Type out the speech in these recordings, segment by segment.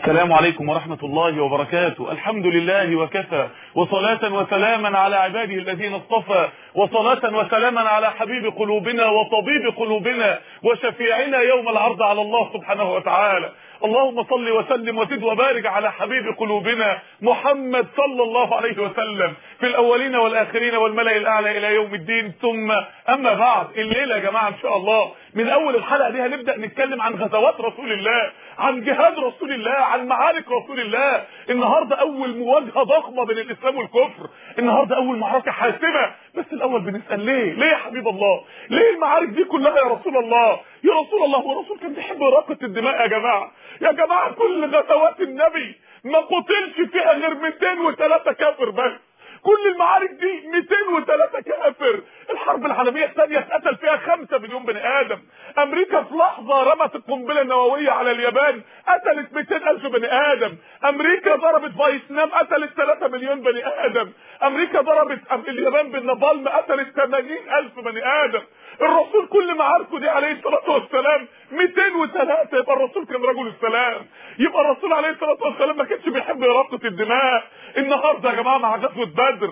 السلام عليكم ورحمة الله وبركاته. الحمد لله وكفى، وصلاة وسلاما على عباده الذين اصطفى، وصلاة وسلاما على حبيب قلوبنا وطبيب قلوبنا وشفيعنا يوم العرض على الله سبحانه وتعالى. اللهم صل وسلم وزد وبارك على حبيب قلوبنا محمد صلى الله عليه وسلم في الأولين والآخرين والملأ الأعلى إلى يوم الدين. ثم أما بعد، الليلة يا جماعة إن شاء الله من أول الحلقة دي هنبدأ نتكلم عن غزوات رسول الله، عن جهاد رسول الله، عن معارك رسول الله. النهاردة أول مواجهة ضخمة بين الإسلام والكفر، النهاردة أول معركة حاسمة. بس الأول بنسأل ليه يا حبيب الله؟ ليه المعارك دي كلها يا رسول الله؟ يا رسول الله، هو الرسول كان بيحب إراقة الدماء يا جماعة؟ يا جماعة كل غزوات النبي ما قتلش فيها غير 203 كافر بس. كل المعارك دي 203 كافر. الحرب العالمية الثانية اتقتل فيها 5 مليون بني آدم. أمريكا في لحظة رمت القنبلة النووية على اليابان قتلت 200,000 بني آدم. أمريكا ضربت فيتنام قتلت 3 مليون بني آدم. أمريكا ضربت اليابان بالنابالم قتلت 80,000 بني آدم. الرسول كل معاركه دي عليه الصلاة والسلام 203. يبقى الرسول كان رجل السلام، يبقى الرسول عليه الصلاة والسلام ما كانش بيحب إراقة الدماء. النهارده يا جماعة مع غزوة بدر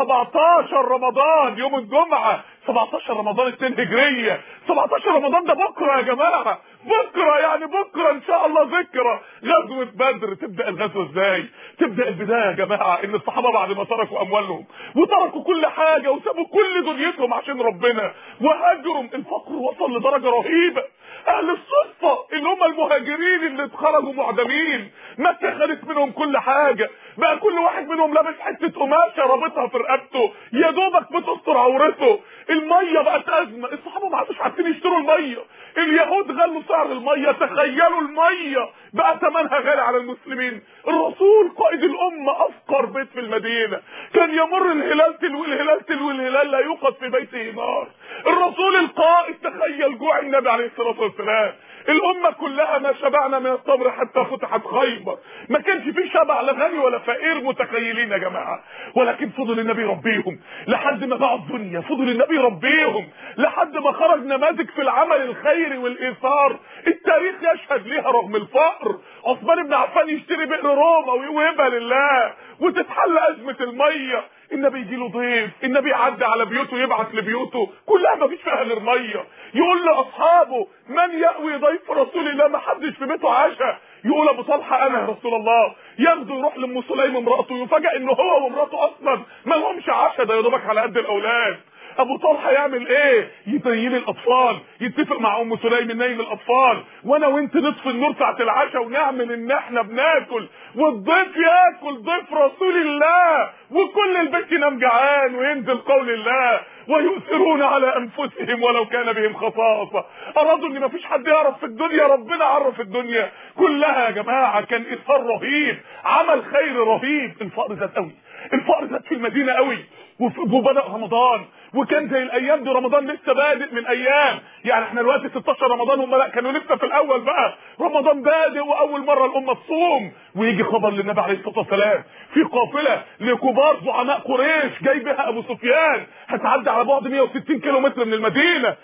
17 رمضان يوم الجمعة، 17 رمضان 2 هجرية، 17 رمضان ده بكرة يا جماعة، بكرة يعني بكرة ان شاء الله ذكرى غزوة بدر. تبدأ الغزوة ازاي؟ تبدأ البداية يا جماعة ان الصحابة بعد ما تركوا اموالهم وتركوا كل حاجة وسابوا كل دنيتهم عشان ربنا وهاجروا، الفقر وصل لدرجة رهيبة. اهل الصفة اللي هم المهاجرين اللي اتخرجوا معدمين، مكة خدت منهم كل حاجة، بقى كل واحد منهم لابس حتة قماشة رابطها في رقبته يا دوبك بتستر عورته. المية بقت ازمة، الصحابة ما عادوش عارفين يشتروا المية، اليهود غلوا سعر المية. تخيلوا المية بقى ثمنها غالي على المسلمين. الرسول قائد الامة افقر بيت في المدينة كان يمر الهلال تلو الهلال تلو الهلال لا يوقد في بيته نار. الرسول القائد، تخيل جوع النبي عليه الصلاة والسلام. الامة كلها ما شبعنا من التمر حتى فتحت خيبر، ما كانش فيه شبع لا غني ولا فقير. متخيلين يا جماعة؟ ولكن فضل النبي يربيهم لحد ما باعوا الدنيا، فضل النبي يربيهم لحد ما خرج نماذج في العمل الخيري والايثار التاريخ يشهد ليها رغم الفقر. عثمان بن عفان يشتري بئر روما ويوهبها لله وتتحل ازمة المية. النبي يجي له ضيف، النبي يعدي على بيوته يبعت لبيوته كلها ما فيش فيها غير ميه، يقول لاصحابه من يأوي ضيف رسول الله؟ ما حدش في بيته عشاء. يقول ابو طلحه انا يا رسول الله. ياخده يروح لام سليم امراته، يفاجئ انه هو ومراته اصلا ما لهمش عشاء، ده يا دوبك على قد الاولاد. ابو طلحه يعمل ايه؟ ينيم الاطفال، يتفق مع ام سليم ننيم الاطفال وانا وانت نطفي النور ساعه العشاء ونعمل ان احنا بناكل والضيف ياكل، ضيف رسول الله، وكل البيت ينام جعان. وينزل قول الله ويؤثرون على انفسهم ولو كان بهم خصاصه. ارادوا ان مفيش حد يعرف في الدنيا، ربنا عرف الدنيا كلها يا جماعه. كان اثار رهيب، عمل خير رهيب. الفقر زاد قوي، الفقر زاد في المدينه قوي. وبدأ رمضان وكان زي الايام دي، رمضان لسه بادئ من ايام، يعني احنا دلوقتي 16 رمضان، هم لا كانوا لسه في الاول بقى. رمضان بادئ واول مره الامه تصوم، ويجي خبر للنبي عليه الصلاه والسلام في قافله لكبار زعماء قريش جاي بها ابو سفيان، هتعدي على بعد 160 كيلو متر من المدينه،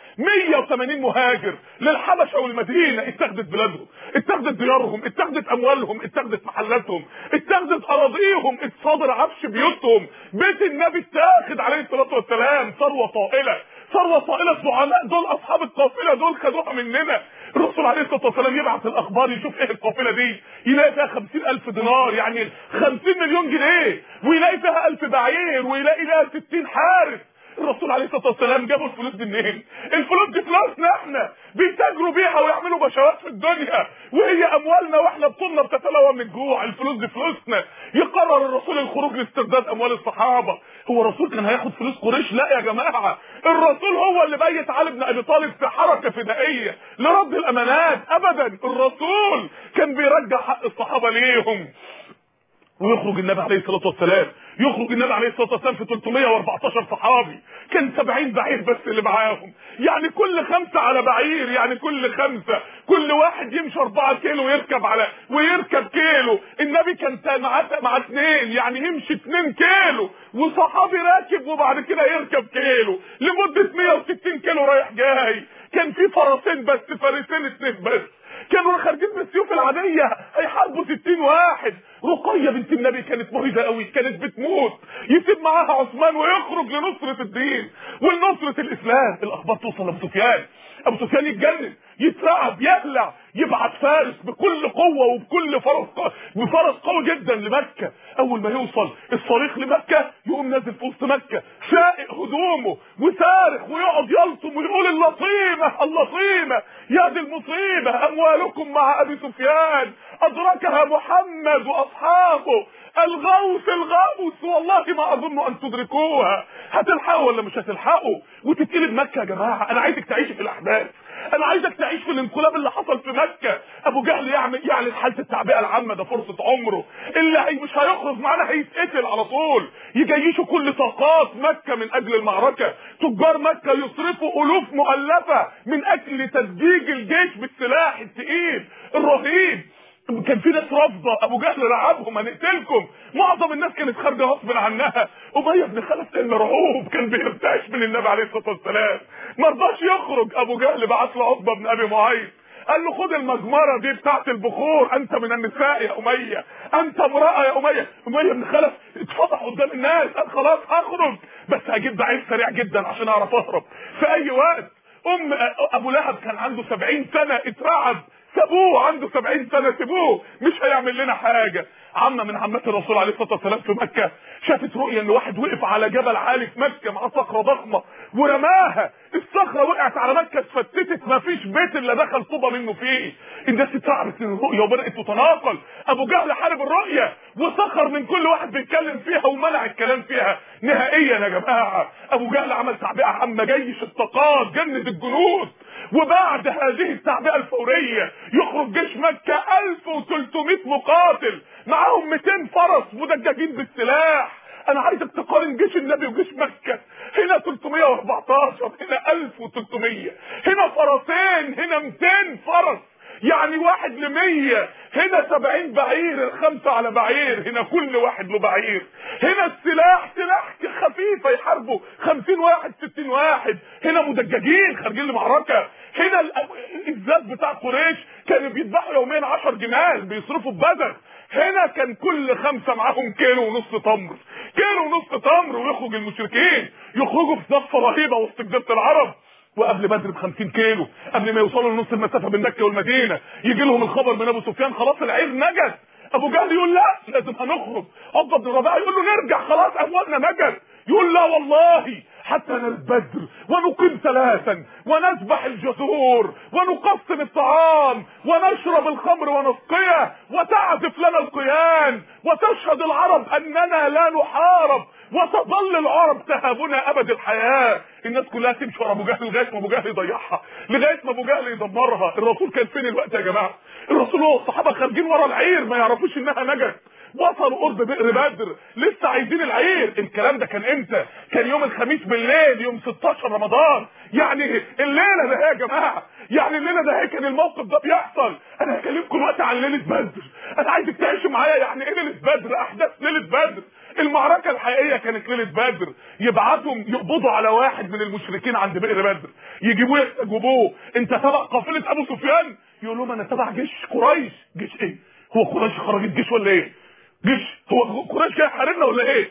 180 مهاجر للحبشه والمدينه. اتخذت بلادهم، اتخذت ديارهم، اتخذت اموالهم، اتخذت محلاتهم، اتخذت اراضيهم، اتصادر عفش بيوتهم. بيت النبي اتاخد عليه الصلاه والسلام. ثروه طائله، ثروه طائله. الزعماء دول اصحاب القافله دول خدوها مننا. الرسول عليه الصلاه والسلام يبعث الاخبار يشوف ايه القافله دي، يلاقي فيها 50,000 دينار يعني 50 مليون جنيه، ويلاقي فيها 1000 بعير، ويلاقي لها 60 حارس. الرسول عليه الصلاه والسلام جابوا الفلوس دي منين؟ الفلوس دي فلوسنا احنا، بيتاجروا بيها ويعملوا بشوات في الدنيا، وهي اموالنا واحنا بطولنا بتتلوى من الجوع. الفلوس دي فلوسنا. يقرر الرسول الخروج لاسترداد اموال الصحابه. هو الرسول كان هياخد فلوس قريش؟ لا يا جماعه، الرسول هو اللي بيت علي بن ابي طالب في حركه فدائيه لرد الامانات. ابدا، الرسول كان بيرجع حق الصحابه ليهم. ويخرج النبي عليه الصلاه والسلام، يخرج النبي عليه الصلاه والسلام في 314 صحابي، كان 70 بعير بس اللي معاهم، يعني كل 5 على بعير، يعني كل 5 كل واحد يمشي 4 كيلو ويركب كيلو. النبي كان مع 2 يعني يمشي 2 كيلو، وصحابي راكب وبعد كده يركب كيلو لمده 160 كيلو رايح جاي. كان في فرسين بس، فارسين 2 بس. كانوا خارجين بالسيوف العاديه هيحاربوا 60 واحد. رقيه بنت النبي كانت مريضه قوي، كانت بتموت، يسيب معاها عثمان ويخرج لنصره الدين ولنصره الاسلام. الاخبار توصل لابو سفيان، ابو سفيان يتجنن، يترعب، يهلع، يبعت فارس بكل قوه وبكل بفرس قوي جدا لمكه. اول ما يوصل الصريخ لمكه يقوم نازل في وسط مكه شائق هدومه وصارخ ويقعد يلطم ويقول اللطيمه اللطيمه يا دي المصيبه، اموالكم مع ابي سفيان ادركها محمد واصحابه، الغوث الغوث والله ما اظن ان تدركوها. هتلحقوا ولا مش هتلحقوا؟ وتتقلب مكه يا جماعه. انا عايزك تعيش في الاحداث، انا عايزك تعيش في الانقلاب اللي حصل في مكه. ابو جهل يعمل حاله التعبئه العامه، ده فرصه عمره، اللي مش هيخرج معانا هيتقتل على طول. يجيشوا كل طاقات مكه من اجل المعركه، تجار مكه يصرفوا الوف مؤلفه من اجل تدجيج الجيش بالسلاح الثقيل الرهيب. كان في ناس رافضه، ابو جهل رعبهم هنقتلكم، معظم الناس كانت خارجه غصب عنها. اميه بن خلف كان مرعوب، كان بيرتعش من النبي عليه الصلاه والسلام، ما رضاش يخرج. ابو جهل بعت له عقبه بن ابي معيط، قال له خد المجمره دي بتاعت البخور، انت من النساء يا اميه، انت امراه يا اميه. اميه بن خلف اتفضح قدام الناس، قال خلاص هخرج بس هجيب بعير سريع جدا عشان اعرف اهرب في اي وقت. ابو لهب كان عنده 70 سنه، اترعب، سابوه عنده 70 سنه، سيبوه مش هيعمل لنا حاجه. عمه من عمات الرسول عليه الصلاه والسلام في مكه شافت رؤيه ان واحد وقف على جبل عالي في مكه مع صخره ضخمه ورماها، الصخره وقعت على مكه اتفتتت، ما فيش بيت الا دخل طوبه منه فيه. الناس اترعبت من الرؤيه وبدات تتناقل. ابو جهل حارب الرؤيه وسخر من كل واحد بيتكلم فيها ومنع الكلام فيها نهائيا. يا جماعه ابو جهل عمل تعبئه عامه، جيش الطاقات جند الجنود، وبعد هذه التعبئه الفوريه يخرج جيش مكه 1300 مقاتل معاهم 200 فرس مدججين بالسلاح. انا عايزك تقارن جيش النبي وجيش مكه، هنا 314 هنا 1300، هنا فرسين هنا 200 فرس، يعني 1 ل100. هنا 70 بعير، الخمسه على بعير، هنا كل واحد له بعير. هنا السلاح سلاح خفيفه يحاربوا 50 واحد 60 واحد، هنا مدججين خارجين لمعركه. هنا الزاد بتاع قريش كانوا بيذبحوا يوميا 10 جمال بيصرفوا ببذخ، هنا كان كل 5 معاهم كيلو ونص تمر، كيلو ونص تمر. ويخرج المشركين يخرجوا في زفه رهيبه وسط جزيره العرب، وقبل بدر ب50 كيلو، قبل ما يوصلوا لنص المسافه بين مكه والمدينه يجي لهم الخبر من ابو سفيان خلاص العير نجت. ابو جهل يقول لا لازم هنخرج. عقبه بن ربيعه يقول له نرجع خلاص اموالنا نجت، يقول لا والله حتى نبدر ونقيم 3 ونذبح الجزور ونقسم الطعام ونشرب الخمر ونسقيه وتعزف لنا القيان وتشهد العرب اننا لا نحارب وتظل العرب تهابنا ابد الحياه. الناس كلها تمشي ورا ابو جهل لغايه ما ابو جهل يضيعها، لغايه ما ابو جهل يدمرها. الرسول كان فين الوقت يا جماعه؟ الرسول والصحابه خارجين ورا العير ما يعرفوش انها نجت، وصلوا قرب بئر بدر لسه عايزين العير. الكلام ده كان امتى؟ كان يوم الخميس بالليل، يوم 16 رمضان، يعني الليله ده يا جماعه، يعني الليله ده كان الموقف ده بيحصل. انا هكلمكم دلوقتي عن ليله بدر، انا عايزك تعيشوا معايا يعني ايه ليله بدر، احداث ليله بدر. المعركه الحقيقيه كانت ليله بدر. يبعتهم يقبضوا على واحد من المشركين عند بئر بدر، يجيبوه يحتجبوه، انت تبع قافله ابو سفيان؟ يقول لهم انا تبع جيش قريش. جيش ايه؟ هو قريش خرجت جيش ولا ايه؟ جيش هو قريش جاي يحاربنا ولا ايه؟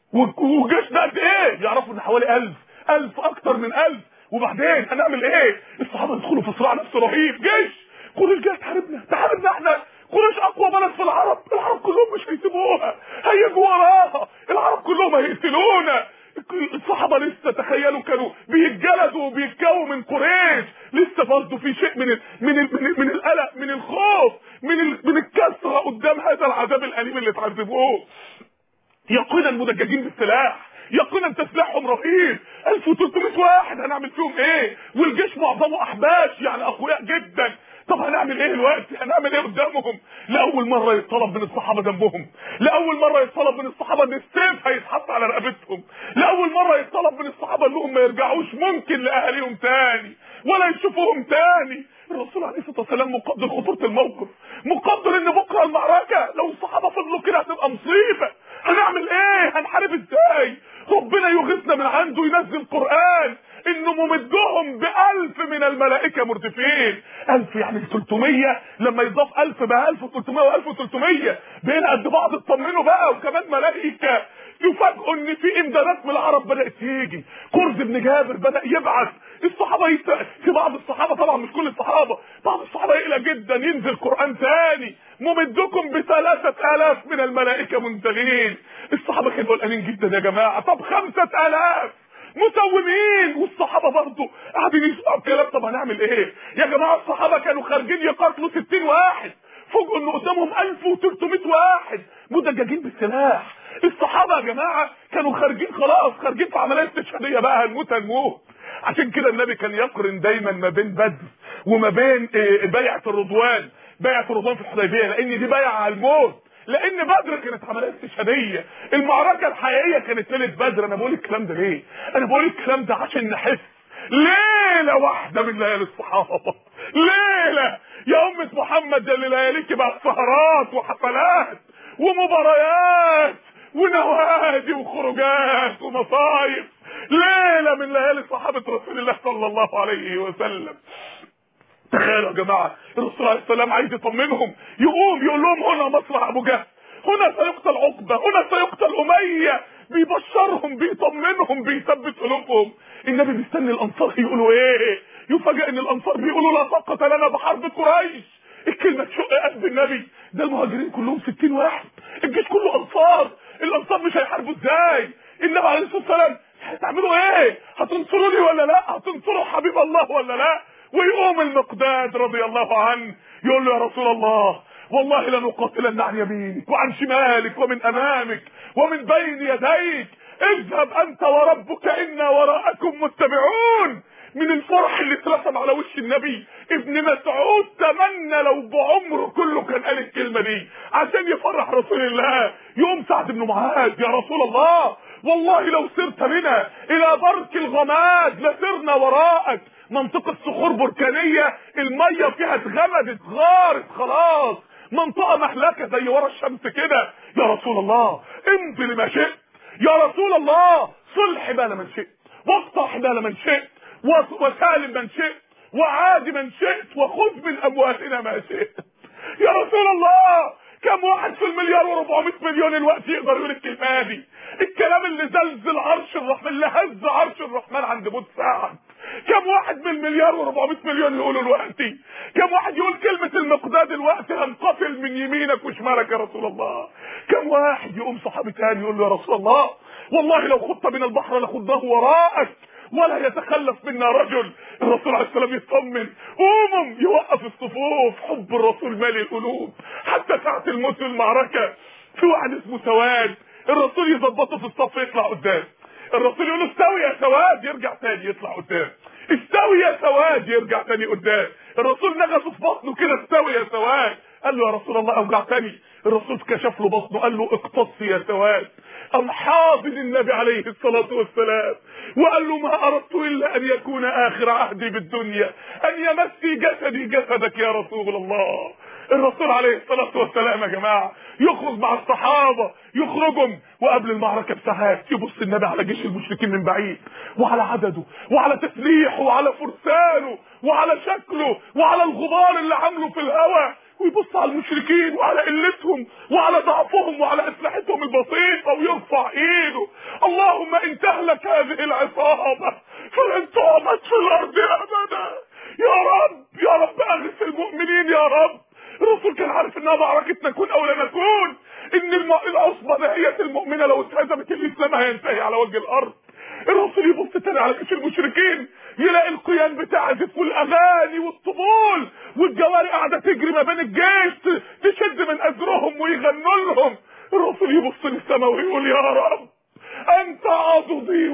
والجيش ده قد ايه؟ يعرفوا ان حوالي 1000 اكتر من 1000. وبعدين هنعمل ايه؟ الصحابه يدخلوا في صراع نفسي رهيب. جيش قريش جاي تحاربنا احنا، قريش اقوى بلد في العرب كلهم مش هيسيبوها، هيجوا وراها، العرب كلهم هيقتلونا. الصحابه لسه تخيلوا كانوا بيتجلدوا وبيتكوا من قريش، لسه برضه في شيء من القلق، من الخوف، من الكسره قدام هذا العذاب الاليم اللي اتعذبوه. يقينا مدججين بالسلاح، يقينا تسليحهم رهيب، 1300 واحد هنعمل فيهم ايه؟ والجيش معظمه احباش يعني اقوياء جدا. طب هنعمل ايه دلوقتي؟ هنعمل ايه قدامهم؟ لاول مره يطلب من الصحابه ذنبهم، لاول مره يطلب من الصحابه ان السيف هيتحط على رقبتهم، لاول مره يطلب من الصحابه انهم ما يرجعوش ممكن لاهاليهم تاني ولا يشوفوهم تاني. الرسول عليه الصلاه والسلام مقدر خطوره الموقف، مقدر ان بكره المعركه لو الصحابه فضلوا كده هتبقى مصيبه. هنعمل ايه؟ هنحارب ازاي؟ ربنا يغيثنا من عنده، ينزل قرآن انه ممدهم ب1000 من من الملائكة مردفين. 1000 يعني 300 لما يضاف 1000 بقى 1300 و1300 بين قد بعض. اطمنوا بقى وكمان ملائكة. يفاجئوا ان في امدادات من العرب بدأت تيجي. كرز بن جابر بدأ يبعث الصحابة في بعض الصحابة، طبعا مش كل الصحابة، بعض الصحابة يقلق جدا، ينزل قرآن تاني ممدكم ب3000 من الملائكة منزلين. الصحابة كانوا قلقانين جدا يا جماعة. طب 5000 مسومين، والصحابة برضه قاعدين يسمعوا الكلام. طب هنعمل ايه يا جماعة؟ الصحابة كانوا خارجين يقاتلوا 60 واحد، فوجئوا ان قدامهم 1300 واحد مدججين بالسلاح. الصحابة يا جماعة كانوا خارجين خلاص، خارجين في عملية استشهادية بقى، هنموت هنموت. عشان كده النبي كان يقرن دايما ما بين بدر وما بين بيعة الرضوان. بيعة الرضوان في الحديبية لان دي بيعة على الموت، لان بدر كانت عمليه استشهاديه. المعركه الحقيقيه كانت ليله بدر. انا بقول الكلام ده ليه؟ انا بقول الكلام ده عشان نحس ليله واحده من ليالي الصحابه، ليله يا امه محمد اللي لياليك بقى سهرات وحفلات ومباريات ونوادي وخروجات ومصايف. ليله من ليالي صحابه رسول الله صلى الله عليه وسلم. تخيلوا يا جماعه الرسول عليه السلام عايز يطمنهم، يقوم يقول لهم هنا مصرع ابو جهل، هنا سيقتل عقبه، هنا سيقتل اميه. بيبشرهم، بيطمنهم، بيثبت قلوبهم. النبي بيستني الانصار يقولوا ايه. يفاجئ ان الانصار بيقولوا لا طاقه لنا بحرب قريش. الكلمه تشق قلب النبي. ده المهاجرين كلهم 60 واحد، الجيش كله انصار. الانصار مش هيحاربوا ازاي؟ النبي عليه الصلاه والسلام هتعملوا ايه؟ هتنصروني ولا لا؟ هتنصروا حبيب الله ولا لا؟ ويقوم المقداد رضي الله عنه يقول له يا رسول الله والله لنقاتلن عن يمينك وعن شمالك ومن امامك ومن بين يديك. اذهب انت وربك انا وراءكم متبعون. من الفرح اللي اترسم على وش النبي ابن مسعود تمنى لو بعمره كله كان قال الكلمه دي عشان يفرح رسول الله. يوم سعد بن معاذ يا رسول الله والله لو سرت بنا الى برك الغماد لسرنا وراءك. منطقة صخور بركانية المية فيها اتغمدت، غارت خلاص، منطقة محلكة زي ورا الشمس كده. يا رسول الله امضي لما شئت، يا رسول الله صلح بال من شئت، واقطع بال من شئت، وسالم من شئت، وعادي من شئت، وخذ من اموالنا ما شئت. يا رسول الله كم واحد في المليار و400 مليون الوقت يقدر يقول الكلمة دي؟ الكلام اللي زلزل عرش الرحمن، اللي هز عرش الرحمن عند موت سعد. كم واحد من المليار و400 مليون يقولوا دلوقتي؟ كم واحد يقول كلمة المقداد الوقت هنقتل من يمينك وشمالك يا رسول الله؟ كم واحد يقوم صحابي تاني يقول له يا رسول الله والله لو خضت من البحر لخضناه وراءك ولا يتخلف منا رجل. الرسول عليه السلام يطمن، قوموا يوقف الصفوف. حب الرسول مالي القلوب. حتى ساعة الموت في المعركة في واحد اسمه سواد، الرسول يظبطه في الصف يطلع قدام، الرسول يقول له استوي يا سواد يرجع تاني يطلع قدام، استوي يا سواد يرجع تاني قدام. الرسول نغصه في بطنه كده استوي يا سواد. قال له يا رسول الله اوجع تاني. الرسول كشف له بطنه قال له اقتص يا سواد. قام حاضن النبي عليه الصلاة والسلام وقال له ما اردت الا ان يكون اخر عهدي بالدنيا ان يمسي جسدي جسدك يا رسول الله. الرسول عليه الصلاة والسلام يا جماعة يخرج مع الصحابة، يخرجهم وقبل المعركة بساعات يبص النبي على جيش المشركين من بعيد وعلى عدده وعلى تسليحه وعلى فرسانه وعلى شكله وعلى الغبار اللي عامله في الهواء، ويبص على المشركين وعلى قلتهم وعلى ضعفهم وعلى اسلحتهم البسيطة ويرفع ايده اللهم ان تهلك هذه العصابة فلن تعبد في الارض ابدا. يا رب يا رب اغث المؤمنين يا رب. الرسول كان عارف انها معركة نكون او لا نكون، ان العصبة دهية المؤمنة لو اتهزمت الاسلام هينتهي على وجه الارض. الرسول يبص تاني على جيش المشركين يلاقي القيان بتعزف والاغاني والطبول والجواري قاعدة تجري ما بين الجيش تشد من ازرهم ويغنوا لهم. الرسول يبص للسماء ويقول يا رب انت عضدي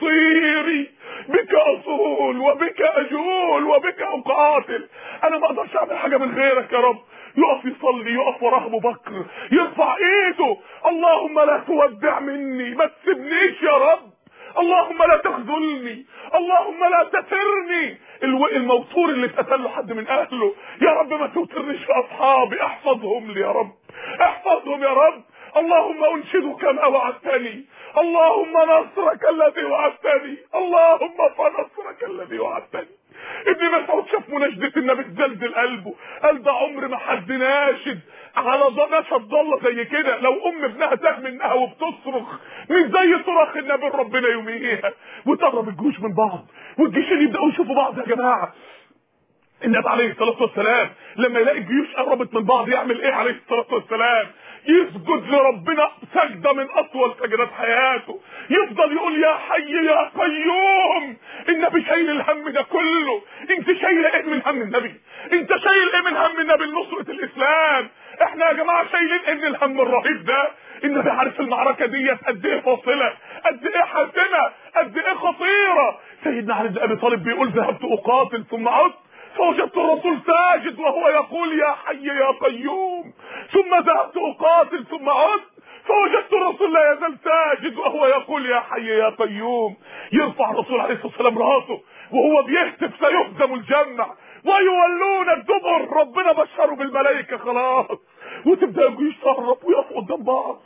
ونصيري، بك اصول وبك اجول وبك اقاتل، انا ما اقدرش اعمل حاجه من غيرك يا رب. يقف يصلي، يقف وراه ابو بكر يرفع ايده اللهم لا تودع مني، ما تسيبنيش يا رب، اللهم لا تخذلني، اللهم لا تثرني. الموتور اللي اتقتل له حد من اهله يا رب ما توترنيش في اصحابي، احفظهم لي يا رب، احفظهم يا رب. اللهم انشدك ما وعدتني، اللهم نصرك الذي وعدتني، اللهم فنصرك الذي وعدتني. ابن مسعود شاف مناشدة النبي تزلزل قلبه، قال ده عمر ما حد ناشد على نشد ضله زي كده. لو ابنها تاه منها وبتصرخ مش زي صراخ النبي ربنا يوميها. وتقرب الجيوش من بعض والجيشين يبداوا يشوفوا بعض. يا جماعه النبي عليه الصلاه والسلام لما يلاقي الجيوش قربت من بعض يعمل ايه عليه الصلاه والسلام؟ يسجد لربنا سجده من اطول سجدات حياته، يفضل يقول يا حي يا قيوم. النبي شايل الهم ده كله، انت شايل ايه من هم النبي؟ انت شايل ايه من هم النبي لنصرة الاسلام؟ احنا يا جماعه شايلين ايه من الهم الرهيب ده؟ النبي عارف المعركه ديت قد ايه فاصله، قد ايه حاسمه، قد ايه خطيره. سيدنا علي بن ابي طالب بيقول ذهبت اقاتل ثم عدت فوجدت الرسول ساجد وهو يقول يا حي يا قيوم، ثم ذهبت اقاتل ثم عدت فوجدت الرسول لا يزال ساجد وهو يقول يا حي يا قيوم. يرفع الرسول عليه الصلاه والسلام راسه وهو بيهتف سيهزم الجمع ويولون الدبر، ربنا بشره بالملائكه خلاص. وتبدا الجيوش تهرب ويقفوا قدام بعض.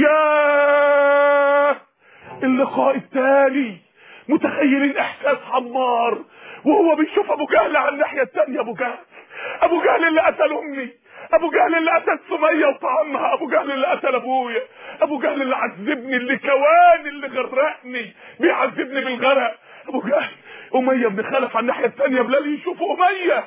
يا اللقاء التالي، متخيلين احساس عمار وهو بيشوف ابو جهل على الناحيه الثانيه؟ ابو جهل اللي قتل امي، ابو جهل اللي قتل سميه وطعمها، ابو جهل اللي قتل ابويا، ابو جهل اللي عذبني، اللي كواني، اللي غرقني، بيعذبني بالغرق. ابو جهل. اميه بن خلف على الناحيه الثانيه، بلال يشوف اميه.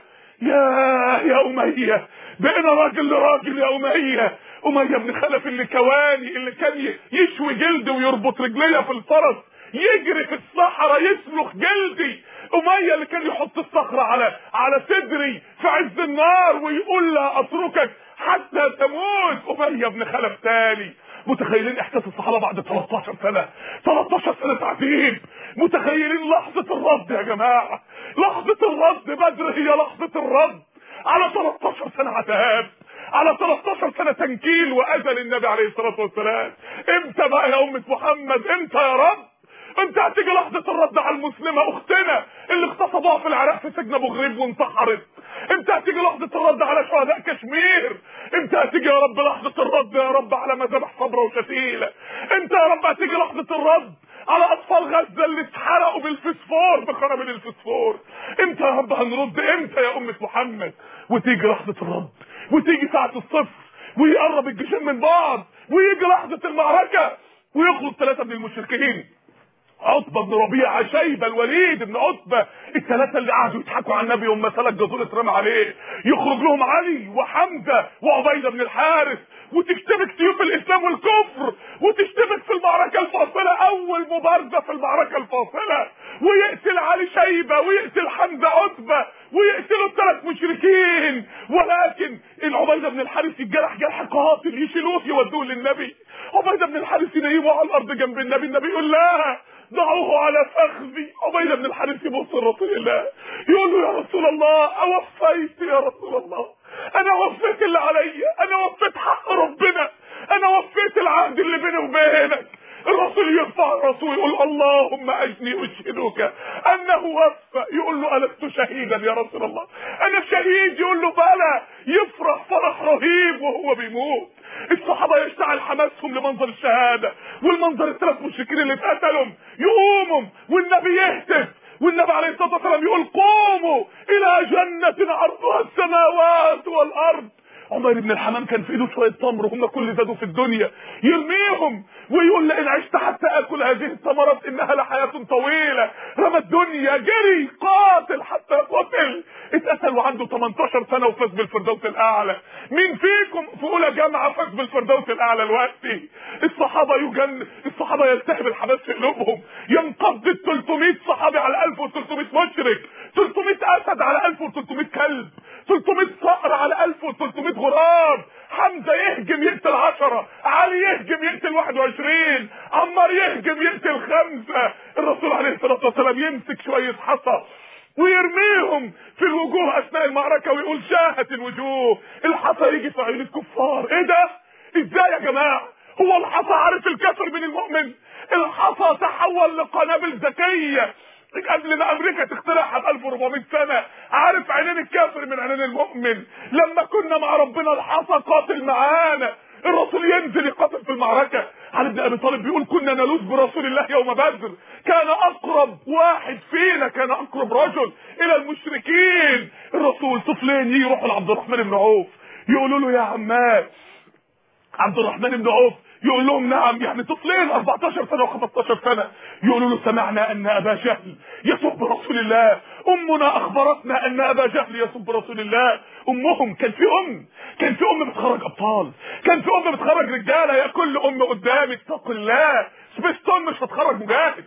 يا اميه، بقينا راجل لراجل يا اميه. اميه بن خلف اللي كواني، اللي كان يشوي جلدي ويربط رجليا في الفرس، يجري في الصحراء يسلخ جلدي. اميه اللي كان يحط الصخره على صدري في عز النار ويقول لا اتركك حتى تموت. اميه بن خلف تاني. متخيلين احساس الصحابه بعد 13 سنه، 13 سنه تعذيب؟ متخيلين لحظه الرد يا جماعه؟ لحظه الرد، بدر هي لحظه الرد على 13 سنه عذاب، على 13 سنه تنكيل واذى للنبي عليه الصلاه والسلام. امتى بقى يا امه محمد؟ امتى يا رب؟ انت هتيجي لحظه الرد على المسلمه اختنا اللي اغتصبوها في العراق في سجن ابو غريب وانتحرت؟ امتى هتيجي لحظه الرد على شهداء كشمير؟ امتى هتيجي يا رب لحظه الرد يا رب على مذابح صبرا وشتيله؟ امتى يا رب هتيجي لحظه الرد على اطفال غزه اللي اتحرقوا بالفسفور، بقنابل الفسفور؟ امتى يا رب هنرد؟ امتى يا امه محمد؟ وتيجي لحظه الرد، وتيجي ساعه الصفر، ويقرب الجيشين من بعض، ويجي لحظه المعركه ويخرج 3 من المشركين، عتبة بن ربيعة، شيبة، الوليد بن عتبة، الثلاثة اللي قعدوا يضحكوا على النبي وما سلك جزور اترمى عليه. يخرج لهم علي وحمزة وعبيدة بن الحارث، وتشتبك سيوف الاسلام والكفر، وتشتبك في المعركة الفاصلة، اول مبارزة في المعركة الفاصلة، ويقتل علي شيبة، ويقتل حمزة عتبة، ويقتلوا ال3 مشركين. ولكن عبيدة بن الحارث يتجرح جرح قاتل، يشيلوه يودوه للنبي. عبيدة بن الحارث ينيمه على الارض جنب النبي يقول لا ضعوه على فخذي. عبيدة بن الحارث يبص لرسول الله يقول له يا رسول الله اوفيت يا رسول الله، انا وفيت اللي عليا، انا وفيت حق ربنا، انا وفيت العهد اللي بيني وبينك. الرسول يرفع الرسول يقول اللهم اجني اشهدك انه وفى. يقول له ألست شهيدا يا رسول الله؟ انا شهيد. يقول له بلى. يفرح فرح رهيب وهو بيموت. الصحابه يشتعل حماسهم لمنظر الشهاده والمنظر ال3 مشركين اللي اتقتلوا، يقوموا والنبي يهتف، والنبي عليه الصلاه والسلام يقول قوموا الى جنه عرضها السماوات والارض. عمر بن الحمام كان في ايده شويه تمر، هم كل زادوا في الدنيا، يرميهم ويقول لئن عشت حتى اكل هذه الثمرات انها لحياه طويله. رمى الدنيا، جري، قاتل حتى قتل، اتقتل وعنده 18 سنه وفاز بالفردوس الاعلى. مين فيكم في اولى جامعه فاز بالفردوس الاعلى دلوقتي؟ الصحابه يلتهب الحماس في قلوبهم، ينقض 300 صحابي على 1300 مشرك، 300 اسد على 1300 كلب، 300 صقر على 1300 غراب. حمزه يهجم يقتل 10، علي يهجم يقتل 21، عمار يهجم يقتل 5. الرسول عليه الصلاه والسلام يمسك شويه حصى ويرميهم في الوجوه اثناء المعركه ويقول شاهت الوجوه. الحصى يجي في عيون الكفار. ايه ده؟ ازاي يا جماعه؟ هو الحصى عارف الكافر من المؤمن؟ الحصى تحول لقنابل ذكيه قبل ما امريكا تخترعها ب 1400 سنه. عارف عينين الكافر من عينين المؤمن. لما كنا مع ربنا الحصى قاتل معانا. الرسول ينزل يقاتل في المعركه. علي بن ابي طالب بيقول كنا نلوذ برسول الله يوم بدر، كان اقرب واحد فينا، كان اقرب رجل الى المشركين الطفلين يروحوا لعبد الرحمن بن عوف يقولوا له يا عماد. عبد الرحمن بن عوف يقول لهم نعم. يعني طفلين 14 سنه و15 سنه يقولوا له سمعنا ان ابا جهل يسب رسول الله، امنا اخبرتنا ان ابا جهل يسب رسول الله. امهم كان في ام بتخرج ابطال، كان في ام بتخرج رجاله. يا كل ام قدامك اتق الله. سبيستون مش هتخرج مجاهد،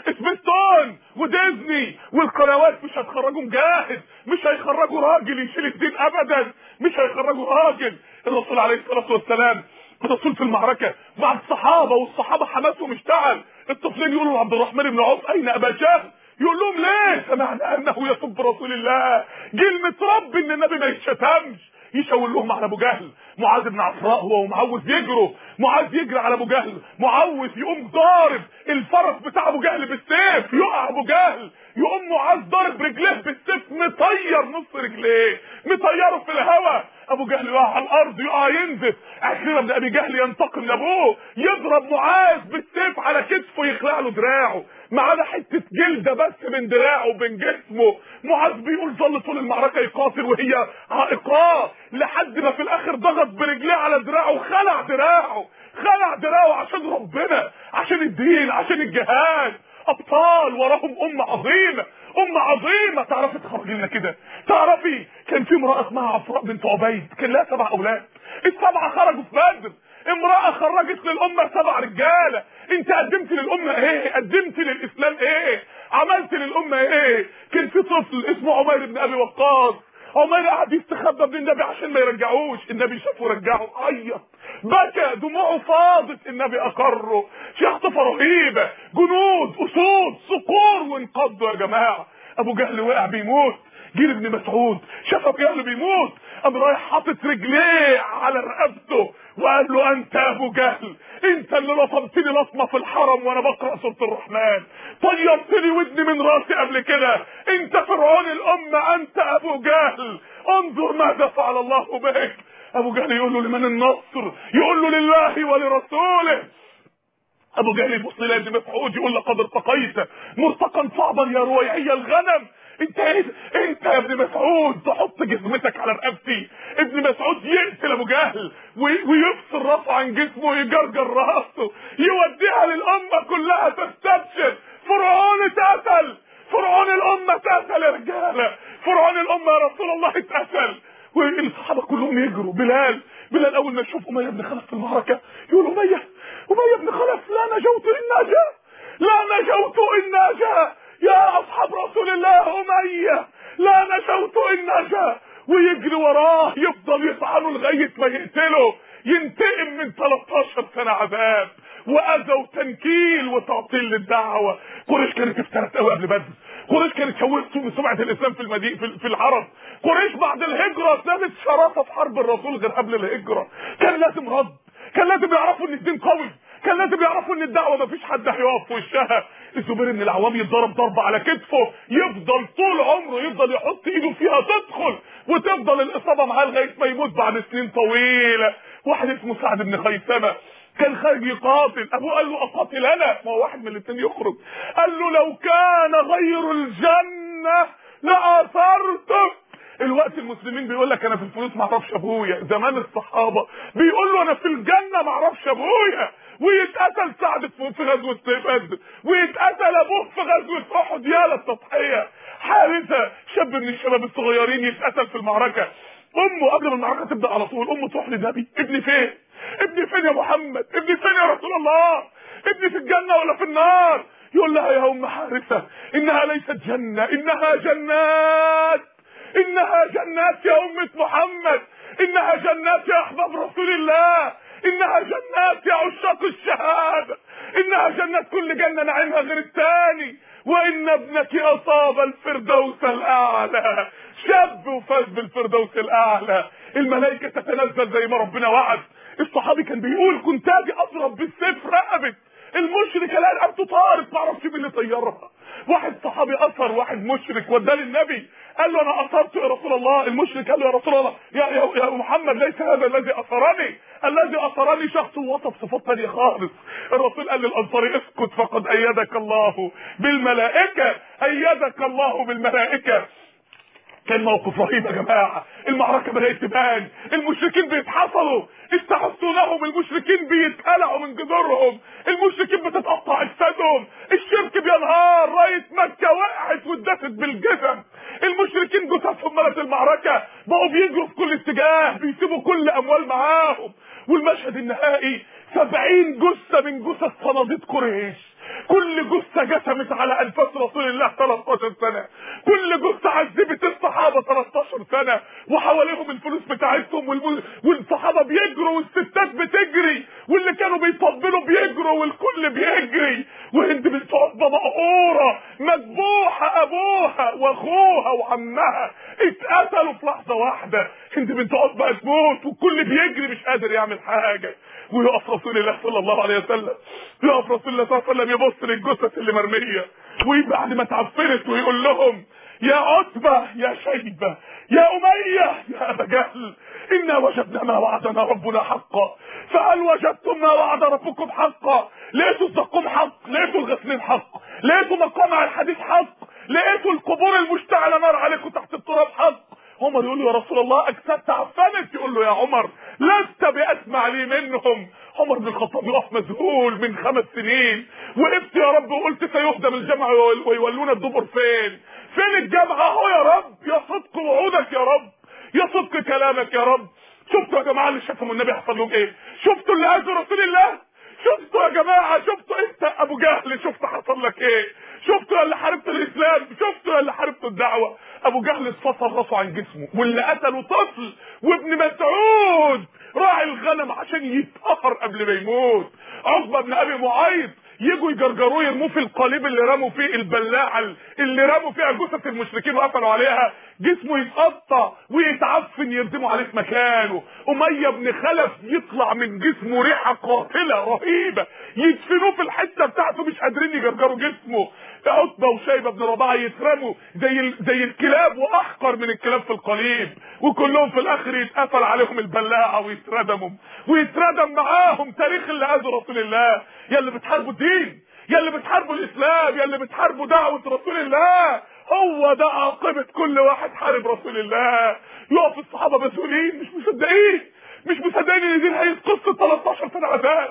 سبيستون وديزني والقنوات مش هتخرجوا مجاهد، مش هيخرجوا راجل يشيل الدين ابدا، مش هيخرجوا راجل. الرسول عليه الصلاه والسلام الرسول في المعركه مع الصحابه، والصحابه حماسهم اشتعل. الطفلين يقولوا لعبد الرحمن بن عوف اين ابا جهل؟ يقول لهم ليه؟ سمعنا انه يسب رسول الله. جيل متربي ان النبي ما يتشتمش. يشاور لهم على ابو جهل. معاذ بن عفراء هو ومعوذ يجروا، معاذ يجري على ابو جهل، معوذ يقوم ضارب الفرس بتاع ابو جهل بالسيف، يقع ابو جهل، يقوم معاذ ضارب رجليه بالسيف، مطير نص رجليه، مطيره في الهواء. ابو جهل يقع على الارض، يقع ينزف. عكرمه بن ابي جهل ينتقم لابوه، يضرب معاذ بالسيف على كتفه، يخلع له دراعه، معانا حته جلده بس من دراعه وبين جسمه. معاذ بيقول ظل طول المعركه يقاتل وهي عائقاه، لحد ما في الاخر ضغط برجليه على دراعه وخلع دراعه، خلع دراعه عشان ربنا، عشان الدين، عشان الجهاد. ابطال وراهم امه عظيمه، امه عظيمه. تعرفي تخرجي لنا كده؟ تعرفي كان في امراه اسمها عفراء بنت عبيد، كان لها 7 اولاد، ال7 خرجوا في بدر. امراه خرجت للامه 7 رجاله. انت قدمت للامه ايه؟ قدمت للاسلام ايه؟ عملت للامه ايه؟ كان في طفل اسمه عمير بن ابي وقاص، عمير قعد يستخبى من النبي عشان ما يرجعوش، النبي شافه رجعه، عيط، بكى، دموعه فاضت، النبي اقره. شخصفه رهيبه، جنود، اسود، صقور، وانقضوا يا جماعه. ابو جهل وقع بيموت. جيل ابن مسعود شاف ابو جهل بيموت، قام رايح حاطط رجليه على رقبته وقال له انت ابو جهل، انت اللي لطمتني لطمه في الحرم وانا بقرا سوره الرحمن، طيرت لي ودني من راسي قبل كده، انت فرعون الامه، انت ابو جهل، انظر ماذا فعل الله بك. ابو جهل يقول له لمن النصر؟ يقول له لله ولرسوله. ابو جهل يبص الى ابن مسعود يقول لقد ارتقيت مرتقا صعبا يا رويعي الغنم. انت ايه؟ انت يا ابن مسعود تحط جزمتك على رقبتي؟ ابن مسعود يقتل ابو جهل ويفصل راسه عن جسمه ويجرجر راسه، يوديها للامه كلها تستبشر. فرعون اتقتل، فرعون الامه اتقتل يا رجاله، فرعون الامه يا رسول الله اتقتل. والصحابه كلهم يجروا. بلال اول ما يشوف اميه بن خلف في المعركه يقول اميه بن خلف لا نجوت ان نجا، لا نجوت ان نجا يا اصحاب رسول الله، اميه لا نجوت ان نجا. ويجري وراه، يفضل يطعنه لغايه ما يقتله، ينتقم من 13 سنه عذاب واذى وتنكيل وتعطيل للدعوه. قريش كانت افترت قوي قبل بدر، قريش كانت شوهت سمعه الاسلام في المدينه في العرب. قريش بعد الهجره سابت شراسه في حرب الرسول غير قبل الهجره. كان لازم رد، كان لازم يعرفوا ان الدين قوي، كان لازم يعرفوا ان الدعوه مفيش حد هيقف في وشها. الزبير بن العوام يتضرب ضربه على كتفه، يفضل طول عمره يفضل يحط ايده فيها تدخل، وتفضل الاصابه معاه لغايه ما يموت بعد سنين طويله. واحد اسمه سعد بن خيثمه كان خارج يقاتل، ابوه قال له اقاتل انا، ما هو واحد من الاثنين يخرج. قال له لو كان غير الجنه لاثرتك. الوقت المسلمين بيقول لك انا في الفلوس ما اعرفش ابويا، زمان الصحابه بيقول له انا في الجنه ما اعرفش ابويا. ويتقتل سعد في غزوه بدر، ويتقتل ابوه في غزوه احد، يا للتضحيه. حارثه شاب من الشباب الصغيرين يتقتل في المعركه. امه قبل ما المعركه تبدا على طول امه تروح للنبي، ابني فين؟ ابني فين يا محمد؟ ابني فين يا رسول الله؟ ابني في الجنه ولا في النار؟ يقول لها يا ام حارثه انها ليست جنه، انها جنات، انها جنات يا امة محمد، انها جنات يا احباب رسول الله، انها جنات يا عشاق الشهاده، انها جنات كل جنه نعيمها غير الثاني. وان ابنك اصاب الفردوس الاعلى، شاب وفاز بالفردوس الاعلى. الملائكه تتنزل زي ما ربنا وعد. الصحابي كان بيقول كنت اجي اضرب بالسيف رقبه المشرك الاقي رقبته طارت، ما اعرفش مين اللي طيرها. واحد صحابي اثر واحد مشرك وداه للنبي، قال له انا اثرته يا رسول الله. المشرك قال له يا رسول الله يا محمد ليس هذا الذي اثرني، الذي اثرني شخص وصف صفات ثانيه خالص. الرسول قال للانصاري اسكت فقد ايدك الله بالملائكه، ايدك الله بالملائكه. كان موقف رهيب يا جماعه. المعركه بدات تبان، المشركين بيتحصلوا، استحسونهم، المشركين بيتقلعوا من جذورهم، المشركين بتتقطع اجسادهم، الشرك بينهار، رايه مكه وقعت واتدست بالجزم، المشركين جثثهم ملت المعركه، بقوا بيجروا في كل اتجاه، بيسيبوا كل اموال معاهم. والمشهد النهائي 70 جثه من جثث صناديد قريش، كل جثه جسمت على انفاس رسول الله 13 سنه، كل جثه عذبت الصحابه 13 سنه، وحواليهم الفلوس بتاعتهم، والصحابه بيجروا والستات بتجري، واللي كانوا بيطبلوا بيجروا والكل بيجري، وهند بنت عتبه مقهوره مذبوحه، ابوها واخوها وعمها اتقتلوا في لحظه واحده، هند بنت عتبه هتموت والكل بيجري مش قادر يعمل حاجه. ويقف رسول الله صلى الله عليه وسلم، يقف رسول الله صلى الله عليه وسلم يبص للجثث اللي مرميه، وبعد ما اتعفنت ويقول لهم: يا عتبه، يا شيبه، يا اميه، يا ابا جهل، انا وجدنا ما وعدنا ربنا حقا، فهل وجدتم ما وعد ربكم حقا؟ لقيتوا الزقوم حق، لقيتوا الغسلين حق، لقيتوا مقامع الحديث حق، لقيتوا القبور المشتعله نار عليكم تحت التراب حق. عمر يقول له: يا رسول الله اجساد تعفنت. يقول له: يا عمر لست باسمع لي منهم. عمر بن الخطاب يقف مذهول من 5 سنين، وقفت يا رب وقلت سيهدم الجمع ويولون الدبر. فين الجمع؟ اهو يا رب، يا صدق وعودك يا رب، يا صدق كلامك يا رب. شفتوا يا جماعه اللي شافهم النبي حصل لهم ايه؟ شفتوا اللي اذوا رسول الله؟ شفتوا يا جماعه؟ شفتوا انت ابو جهل شفت حصل لك ايه؟ شفتوا اللي حاربت الاسلام؟ شفتوا اللي حاربت الدعوه؟ ابو جهل اتفصل راسه عن جسمه، واللي قتله طفل وابن مسعود راعي الغنم عشان يتقهر قبل ما يموت. عقبه بن ابي معيط يجوا يجرجروه يرموه في القالب اللي رموا فيه البلاعه اللي رموا فيها جثث المشركين وقفلوا عليها، جسمه يتقطع ويتعفن يردموا عليه في مكانه. اميه بن خلف يطلع من جسمه ريحه قاتله رهيبه، يدفنوه في الحته بتاعته مش قادرين يجرجروا جسمه. عتبه وشيبه بن رباعه يترموا زي الكلاب واحقر من الكلاب في القليب، وكلهم في الاخر يتقفل عليهم البلاعه ويتردم معاهم تاريخ اللي اذوا رسول الله. يا اللي بتحاربوا الدين، يا اللي بتحاربوا الاسلام، يا اللي بتحاربوا دعوه رسول الله، هو ده عاقبه كل واحد حارب رسول الله. يقف الصحابه مسؤولين مش مصدقين ان دي نهايه قصه 13 سنه عذاب.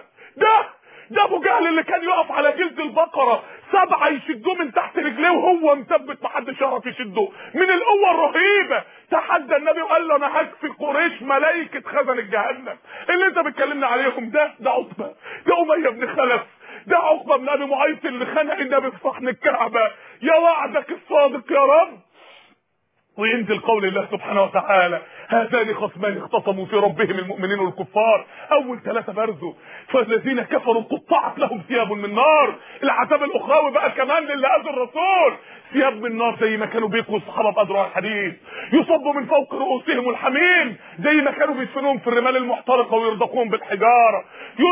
ده ابو جهل اللي كان يقف على جلد البقره 7 يشدوه من تحت رجليه وهو مثبت محدش يعرف يشده من القوه الرهيبه. تحدى النبي وقال له: انا هكفي قريش ملائكه خزن الجهنم اللي انت بتكلمنا عليهم. ده عتبه، ده اميه بن خلف، ده عقبه بن ابي معيط اللي خنق النبي في صحن الكعبه. يا وعدك الصادق يا رب. وينزل قول الله سبحانه وتعالى: هذان خصمان اختصموا في ربهم المؤمنين والكفار. اول 3 برزوا، فالذين كفروا قطعت لهم ثياب من نار. العذاب الاخروي بقى كمان للي اذوا الرسول، ثياب من نار زي ما كانوا بيقوا الصحابه بأدرع الحديد، يصبوا من فوق رؤوسهم الحميم زي ما كانوا بيدفنوهم في الرمال المحترقه ويرضقوهم بالحجاره،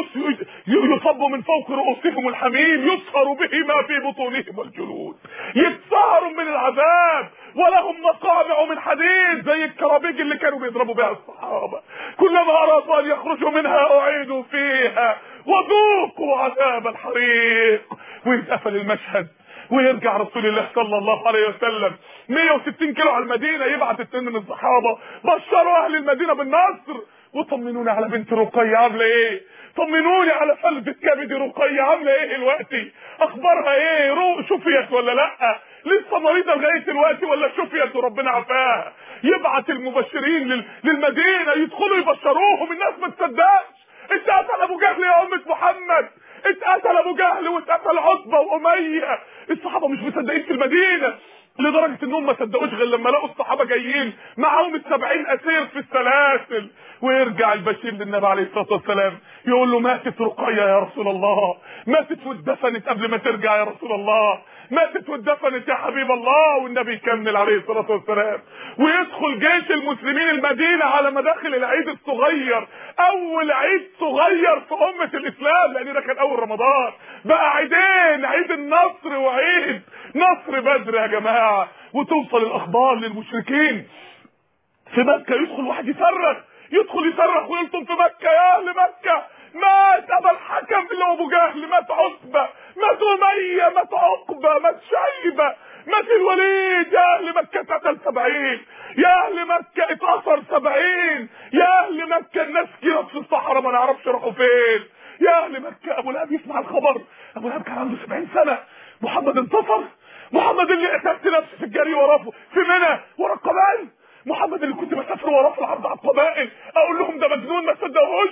يصبوا من فوق رؤوسهم الحميم يصهر به ما في بطونهم والجلود، يتسهروا من العذاب، ولهم مقامع من حديد زي الكرابيج اللي كانوا بيضربوا بها الصحابه، كلما ارادوا ان يخرجوا منها اعيدوا فيها وذوقوا عذاب الحريق. ويتقفل المشهد ويرجع رسول الله صلى الله عليه وسلم 160 كيلو على المدينه، يبعت 2 من الصحابه: بشروا اهل المدينه بالنصر وطمنوني على بنت رقيه عامله ايه، طمنوني على فلذة كبد رقيه عامله ايه دلوقتي، اخبارها ايه، شفيت ولا لا، لسه مريضه لغايه دلوقتي ولا شفيت وربنا عافاها. يبعت المبشرين للمدينه يدخلوا يبشروهم، الناس ما تصدقش. اتقتل ابو جهل يا امه محمد، اتقتل ابو جهل واتقتل عتبه واميه. الصحابه مش مصدقين في المدينه، لدرجه انهم ما صدقوش غير لما لقوا الصحابه جايين معاهم 70 اسير في السلاسل. ويرجع البشير للنبي عليه الصلاه والسلام يقول له: ماتت رقيه يا رسول الله، ماتت واتدفنت قبل ما ترجع يا رسول الله، ماتت واتدفنت يا حبيب الله. والنبي يكمل عليه الصلاه والسلام. ويدخل جيش المسلمين المدينه على مداخل العيد الصغير، اول عيد صغير في امه الاسلام، لان ده كان اول رمضان، بقى عيدين، عيد النصر وعيد نصر بدر يا جماعه. وتوصل الاخبار للمشركين في مكه، يدخل واحد يدخل يصرخ ويلطم في مكه: يا اهل مكه، مات ابا الحكم اللي هو ابو جهل، مات عتبه، مات اميه، مات عقبه، مات شيبه، مات الوليد، يا اهل مكه اتقتل 70، يا اهل مكه اتأثر 70، يا اهل مكه الناس كده في الصحراء ما نعرفش راحوا فين، يا اهل مكه. ابو لهب يسمع الخبر، ابو لهب كان عنده 70 سنه، محمد انتصر، محمد اللي قتلت نفسي في الجري وراه في منى ورا القبائل، محمد اللي كنت بسافر وراه في العرض على القبائل اقول لهم ده مجنون ما صدقوش،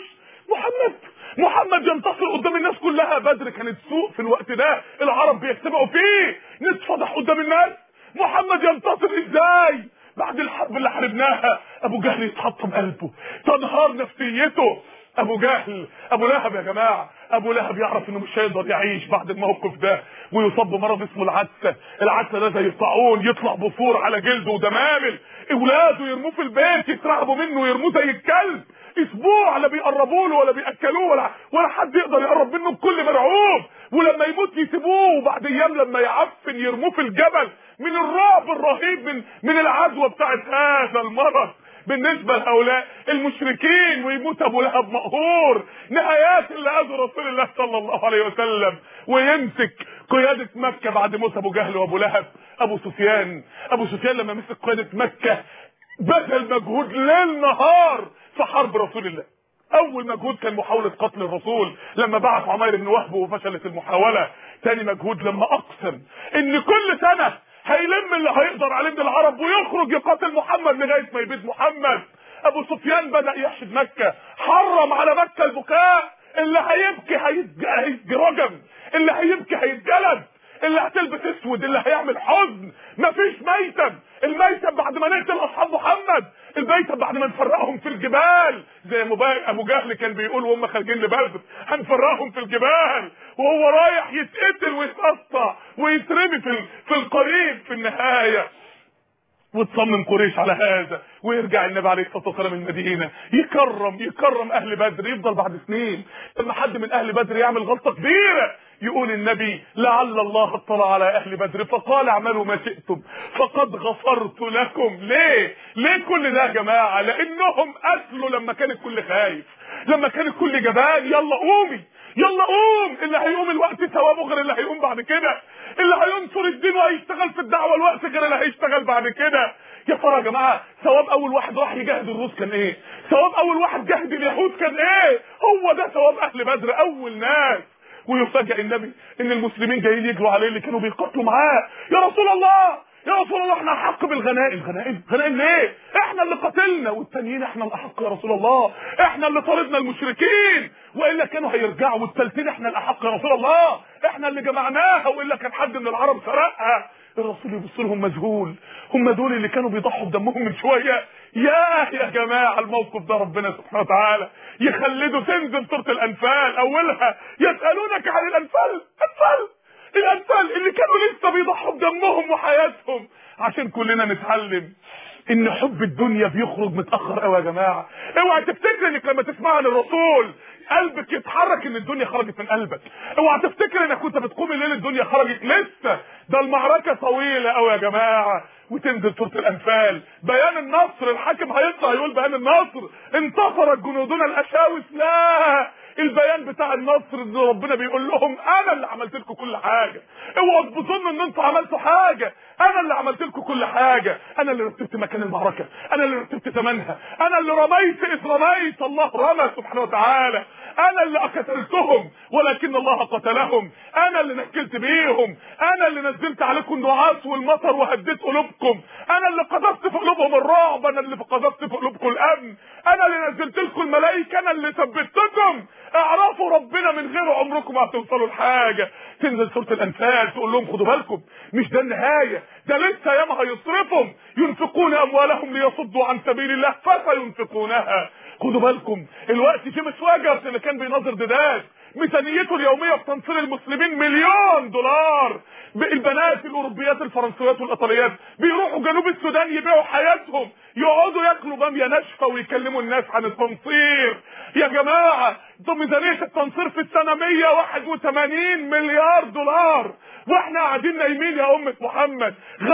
محمد ينتصر قدام الناس كلها. بدر كانت سوق في الوقت ده العرب بيجتمعوا فيه، نتفضح قدام الناس، محمد ينتصر ازاي بعد الحرب اللي حاربناها؟ ابو جهل يتحطم قلبه، تنهار نفسيته. ابو جهل، ابو لهب يا جماعه، ابو لهب يعرف انه مش هيقدر يعيش بعد الموقف ده، ويصاب بمرض اسمه العدسه. العدسه ده زي الطاعون، يطلع بثور على جلده ودمامل، اولاده يرموه في البيت يترعبوا منه ويرموه زي الكلب، اسبوع لا بيقربوا له ولا بياكلوه ولا حد يقدر يقرب منه، الكل مرعوب. ولما يموت يسيبوه، وبعد ايام لما يعفن يرموه في الجبل من الرعب الرهيب من العدوى بتاعت هذا المرض بالنسبه لهؤلاء المشركين. ويموت ابو لهب مقهور، نهايات اللي اذوا رسول الله صلى الله عليه وسلم. ويمسك قياده مكه بعد موت ابو جهل وابو لهب ابو سفيان. ابو سفيان لما مسك قياده مكه بذل مجهود ليل نهار في حرب رسول الله. اول مجهود كان محاولة قتل الرسول لما بعث عمير بن وهب وفشلت المحاولة. تاني مجهود لما اقسم ان كل سنة هيلم اللي هيقدر عليه من العرب ويخرج يقاتل محمد لغاية ما يبيد محمد. ابو سفيان بدأ يحشد مكة، حرم على مكة البكاء، اللي هيبكي هيترجم، اللي هيبكي هيتجلد، اللي هتلبس اسود، اللي هيعمل حزن. مفيش ميتم، الميتم بعد ما نقتل اصحاب محمد، الميتم بعد ما نفرقهم في الجبال زي ابو جهل كان بيقول وهم خارجين لبدر هنفرقهم في الجبال، وهو رايح يتقتل ويتقطع ويترمي في القريب في النهايه. وتصمم قريش على هذا، ويرجع النبي عليه الصلاه والسلام المدينه يكرم اهل بدر. يفضل بعد سنين لما حد من اهل بدر يعمل غلطه كبيره يقول النبي لعل الله اطلع على اهل بدر فقال اعملوا ما شئتم فقد غفرت لكم. ليه كل ده يا جماعه؟ لانهم قتلوا لما كان الكل خايف، لما كان الكل جبان. يلا قومي، يلا قوم، اللي هيقوم الوقت ثوابه غير اللي هيقوم بعد كده، اللي هينصر الدين وهيشتغل في الدعوه الوقت غير اللي هيشتغل بعد كده. يا ترى يا جماعه ثواب اول واحد راح يجاهد الروس كان ايه؟ ثواب اول واحد جاهد اليهود كان ايه؟ هو ده ثواب اهل بدر، اول ناس. ويفاجئ النبي ان المسلمين جايين يجروا عليه اللي كانوا بيقاتلوا معاه. يا رسول الله، يا رسول الله، احنا احق بالغنائم. غنائم ليه؟ احنا اللي قتلنا، والتانيين احنا الاحق يا رسول الله، احنا اللي طردنا المشركين، والا كانوا هيرجعوا، والتالتين احنا الاحق يا رسول الله، احنا اللي جمعناها، والا كان حد من العرب سرقها. الرسول يبص لهم مذهول، هم دول اللي كانوا بيضحوا بدمهم من شويه؟ يا جماعه الموقف ده ربنا سبحانه وتعالى يخلده. تنزل سوره الانفال اولها يسالونك عن الانفال اللي كانوا لسه بيضحوا بدمهم وحياتهم عشان كلنا نتعلم ان حب الدنيا بيخرج متاخر قوي يا جماعه. اوعى تفتكر انك لما تسمع عن الرسول قلبك يتحرك ان الدنيا خرجت من قلبك، اوعى تفتكر انك كنت بتقوم الليل الدنيا خرجت، لسه ده المعركه طويله قوي يا جماعه. وتنزل سوره الانفال بيان النصر، الحاكم هيطلع يقول بيان النصر، انتصرت جنودنا الاشاوس. لا، البيان بتاع النصر ان ربنا بيقول لهم انا اللي عملت لكم كل حاجه، اوعوا تظنوا ان انتوا عملتوا حاجه، انا اللي عملت لكم كل حاجه، انا اللي رتبت مكان المعركه، انا اللي رتبت ثمنها، انا اللي رميت اذ رميت، الله رمى سبحانه وتعالى، انا اللي قتلتهم ولكن الله قتلهم، انا اللي نكلت بيهم، انا اللي نزلت عليكم النعاس والمطر وهديت قلوبكم، انا اللي قذفت في قلوبهم الرعب، انا اللي قذفت في قلوبكم الامن، انا اللي نزلت لكم الملائكه، انا اللي ثبتكم. اعرفوا ربنا من غير عمركم ما هتوصلوا لحاجه. تنزل سوره الانفال تقول لهم خدوا بالكم، مش ده النهايه، ده لسه ياما هيصرفهم، ينفقون اموالهم ليصدوا عن سبيل الله فسينفقونها. خدوا بالكم الوقت جيمس واجرت اللي كان بيناظر ديدات ميزانيته اليوميه في تنصير المسلمين $1,000,000. البنات الاوروبيات الفرنسيات والايطاليات بيروحوا جنوب السودان يبيعوا حياتهم، يقعدوا ياكلوا باميه ناشفه ويكلموا الناس عن التنصير. يا جماعه ده ميزانيه التنصير في السنه $181 مليار، واحنا قاعدين نايمين يا امه محمد.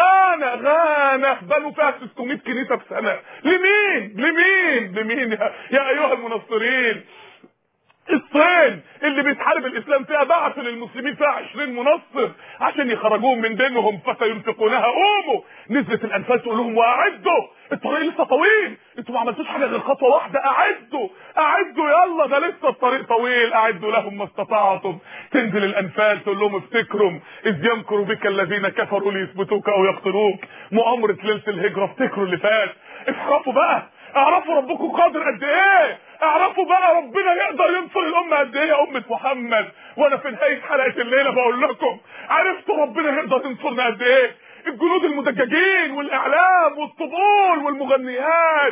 غانا بنوا فيها 600 كنيسه في سنه. لمين يا ايها المنصرين؟ الصين اللي بيتحارب الاسلام فيها بعثوا للمسلمين فيها 20 منصر عشان يخرجوهم من دينهم، فسينفقونها. قوموا نزلت الانفال تقول لهم واعدوا، الطريق لسه طويل، انتوا ما عملتوش حاجه غير خطوه واحده، اعدوا يلا، ده لسه الطريق طويل، اعدوا لهم ما استطعتم. تنزل الانفال تقول لهم افتكروا اذ يمكر بك الذين كفروا ليثبتوك او يقتلوك، مؤامره ليله الهجره، افتكروا اللي فات. اعرفوا بقى، اعرفوا ربكم قادر قد ايه، اعرفوا بقى ربنا يقدر ينصر الامه قد ايه يا امه محمد. وانا في نهايه حلقه الليله بقول لكم عرفتوا ربنا يقدر ينصرنا قد ايه. الجنود المدججين والاعلام والطبول والمغنيات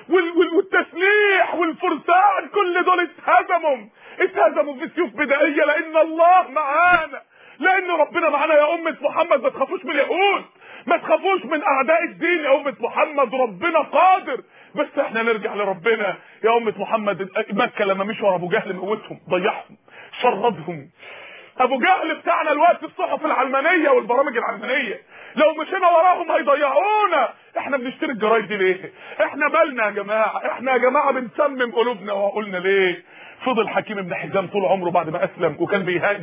والتسليح والفرسان كل دول اتهزموا في سيوف بدائيه، لان الله معانا، لان ربنا معانا يا امه محمد. ما تخافوش من اليهود، ما تخافوش من اعداء الدين يا امه محمد، ربنا قادر، بس احنا نرجع لربنا يا امه محمد. مكه لما مشوا ورا ابو جهل موتهم، ضيعهم، شردهم. ابو جهل بتاعنا الوقت الصحف العلمانيه والبرامج العلمانيه، لو مشينا وراهم هيضيعونا. احنا بنشتري الجرايد دي ليه؟ احنا مالنا يا جماعه؟ احنا يا جماعه بنسمم قلوبنا وعقولنا ليه؟ فضل حكيم بن حزام طول عمره بعد ما اسلم وكان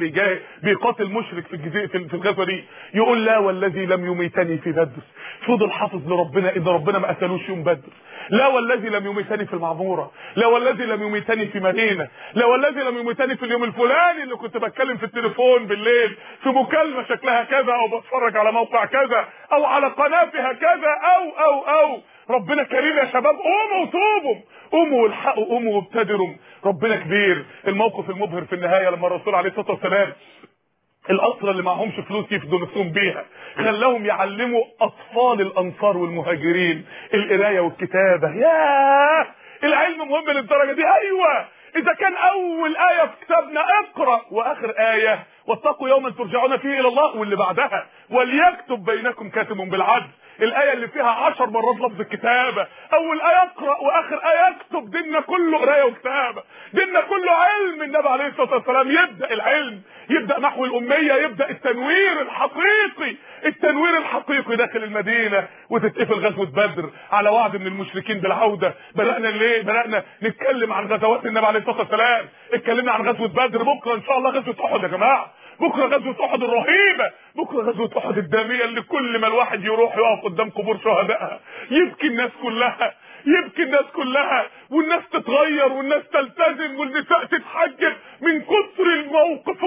بيقاتل مشرك في الجزيره في الغزوه دي، يقول لا والذي لم يميتني في بدر. فضل حافظ لربنا ان ربنا ما قتلوش يوم بدر. لا والذي لم يميتني في المعموره، لا والذي لم يميتني في مدينه، لا والذي لم يميتني في اليوم الفلاني اللي كنت بتكلم في التليفون بالليل في مكالمه شكلها كذا، او بتفرج على موقع كذا، او على قناه فيها كذا، او ربنا كريم يا شباب. قوموا وتوبوا، قوموا والحقوا، قوموا وابتدروا، ربنا كبير. الموقف المبهر في النهايه لما الرسول عليه الصلاه والسلام الاسرى اللي معهمش فلوس يفدوا نفسهم بيها خلاهم يعلموا اطفال الانصار والمهاجرين القرايه والكتابه. ياه، العلم مهم للدرجه دي؟ ايوه، اذا كان اول ايه في كتابنا اقرا، واخر ايه واتقوا يوما ترجعون فيه الى الله، واللي بعدها وليكتب بينكم كاتب بالعدل، الايه اللي فيها 10 مرات لفظ الكتابه. اول ايه اقرا واخر ايه اكتب. ديننا كله قرايه وكتابه، ديننا كله علم. النبي عليه الصلاه والسلام يبدا العلم، يبدا محو الاميه، يبدا التنوير الحقيقي، التنوير الحقيقي داخل المدينه. وتتقفل غزوه بدر على وعد من المشركين بالعوده. بدانا ليه؟ بدانا نتكلم عن غزوات النبي عليه الصلاه والسلام، اتكلمنا عن غزوه بدر. بكره ان شاء الله غزوه احد يا جماعه، بكره غزوه احد الرهيبه، بكره غزوه احد الداميه اللي كل ما الواحد يروح يقف قدام قبور شهدائها يبكي الناس كلها، يبكي الناس كلها، والناس تتغير والناس تلتزم والنساء تتحجب من كثر الموقف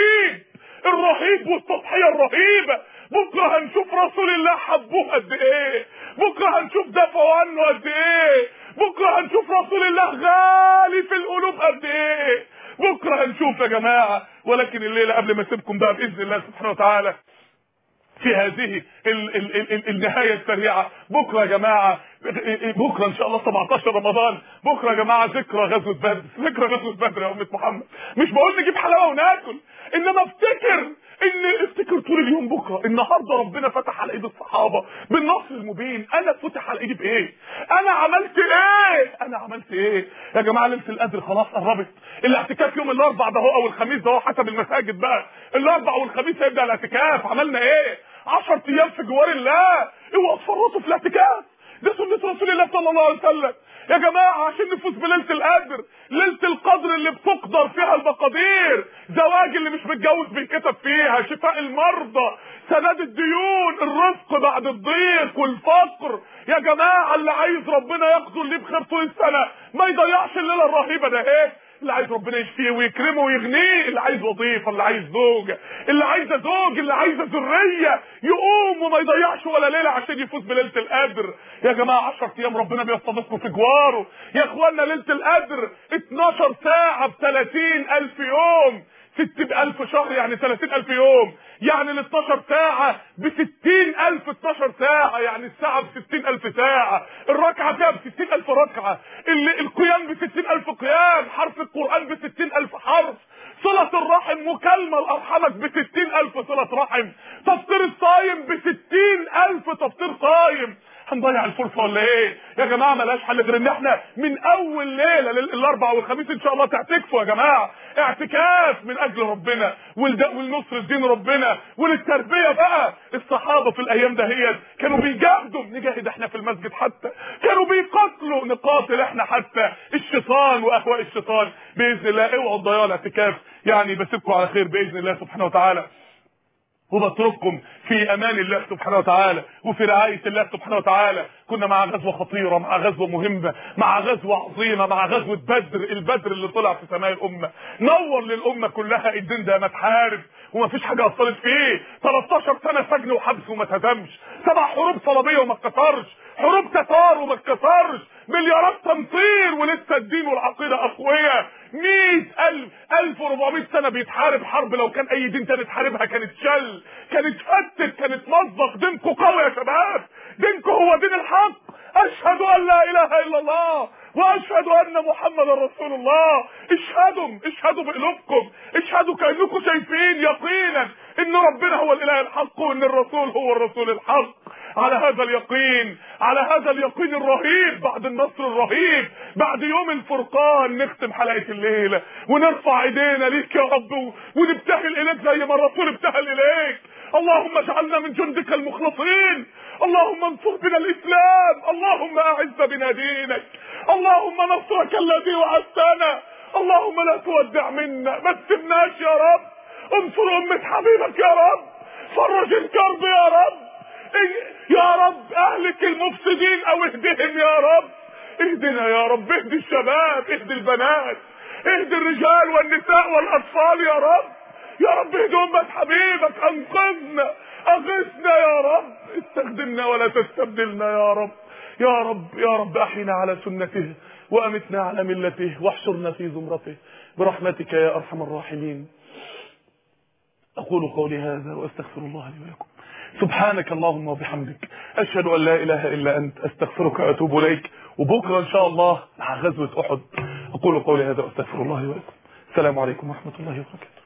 الرهيب والتضحيه الرهيبه. بكره هنشوف رسول الله حبوه قد ايه، بكره هنشوف دافعوا عنه قد ايه، بكره هنشوف رسول الله غالي في القلوب قد ايه، بكره هنشوف يا جماعه. ولكن الليله قبل ما اسيبكم بقى باذن الله سبحانه وتعالى في هذه النهايه السريعه، بكره يا جماعه، بكره ان شاء الله 17 رمضان، بكره يا جماعه ذكرى غزوه بدر، ذكرى غزوه بدر يا امه محمد. مش بقول نجيب حلاوه وناكل، انما افتكر طول اليوم بكره. النهارده ربنا فتح على ايد الصحابه بالنصر المبين، انا فتح على ايدي بايه؟ انا عملت ايه يا جماعه؟ ليله القدر خلاص قربت، الاعتكاف يوم الاربعاء ده هو او الخميس ده هو حسب المساجد بقى، الاربعاء والخميس هيبدا الاعتكاف. عملنا ايه؟ 10 ايام في جوار الله، اوعوا تفرطوا في الاعتكاف، ده سنه رسول الله صلى الله عليه وسلم يا جماعه، عشان نفوز بليله القدر. ليله القدر اللي بتقدر فيها المقادير، زواج اللي مش متجوز بيتكتب فيها، شفاء المرضى، سداد الديون، الرزق بعد الضيق والفقر. يا جماعه اللي عايز ربنا يقدر ليه بخير طول السنه ما يضيعش الليله الرهيبه ده. ايه اللي عايز ربنا يشفيه ويكرمه ويغنيه، اللي عايز وظيفه، اللي عايز زوجه، اللي عايزه زوج، اللي عايزه ذريه، يقوم وما يضيعش ولا ليله عشان يفوز بليله القدر. يا جماعه 10 ايام ربنا بيستضيفكم في جواره يا اخوانا. ليله القدر 12 ساعه ب 30,000 يوم، 60,000 شهر يعني 30,000 يوم، يعني ال 12 ساعة ب 60,000، 12 ساعة يعني الساعة ب 60,000 ساعة، الركعة فيها ب 60,000 ركعة، القيام ب 60,000 قيام، حرف القرآن ب 60,000 حرف، صلة الرحم مكالمة لأرحامك ب 60,000 صلة رحم، تفطير الصايم ب 60,000 تفطير صايم، هنضيع الفرصه ولا ايه يا جماعه؟ ملاش حل غير ان احنا من اول ليله الاربع والخميس ان شاء الله تعتكفوا يا جماعه، اعتكاف من اجل ربنا والنصر دين ربنا وللتربيه بقى. الصحابه في الايام دهيت كانوا بيجاهدوا، نجاهد احنا في المسجد، حتى كانوا بيقاتلوا نقاتل احنا حتى الشيطان واهواء الشيطان. باذن الله اوعوا تضيعوا الاعتكاف. يعني بسيبكم على خير باذن الله سبحانه وتعالى، وبترككم في امان الله سبحانه وتعالى وفي رعايه الله سبحانه وتعالى. كنا مع غزوه خطيره، مع غزوه مهمه، مع غزوه عظيمه، مع غزوه بدر، البدر اللي طلع في سماء الامه نور للامه كلها. الدين ده ما تحارب وما فيش حاجه اثرت فيه. 13 سنه سجن وحبس وما اتهزمش، 7 حروب صليبيه وما اتكسرش، حروب تتار وما اتكسرش، مليارات تمطير ولسه الدين والعقيده اقوياء. 100,000 1400 سنه بيتحارب حرب، لو كان اي دين تاني تحاربها كانت شل، كانت فتت، كانت مصدق. دينكم قوي يا شباب، دينكم هو دين الحق. اشهد ان لا اله الا الله واشهد ان محمدا رسول الله. اشهدوا بقلوبكم، اشهدوا كانكم شايفين يقينا ان ربنا هو الاله الحق وان الرسول هو الرسول الحق. على هذا اليقين الرهيب، بعد النصر الرهيب، بعد يوم الفرقان، نختم حلقة الليلة ونرفع ايدينا ليك يا رب ونبتهل اليك زي ما الرسول ابتهل اليك. اللهم اجعلنا من جندك المخلصين، اللهم انصر بنا الاسلام، اللهم اعز بنا دينك، اللهم نصرك الذي وعدتنا، اللهم لا تودع منا، ما تسيبناش يا رب. انصر امة حبيبك يا رب، فرج الكرب يا رب، يا رب اهلك المفسدين او اهدهم يا رب. اهدنا يا رب، اهدي الشباب، اهدي البنات، اهدي الرجال والنساء والاطفال يا رب. يا رب اهدي امة حبيبك، انقذنا، اغثنا يا رب، استخدمنا ولا تستبدلنا يا رب. يا رب احينا على سنته وامتنا على ملته واحشرنا في زمرته برحمتك يا ارحم الراحمين. اقول قولي هذا واستغفر الله لي ولكم. سبحانك اللهم وبحمدك، اشهد ان لا اله الا انت، استغفرك واتوب اليك. وبكره ان شاء الله مع غزوه احد. اقول قولي هذا واستغفر الله لي ولكم. السلام عليكم ورحمه الله وبركاته.